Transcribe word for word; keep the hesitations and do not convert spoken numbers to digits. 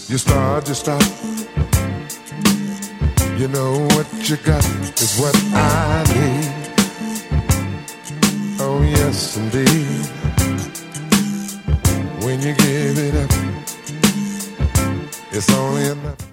You start to stop. You know what you got is what I need. Oh yes indeed. When you give it up, it's only enough.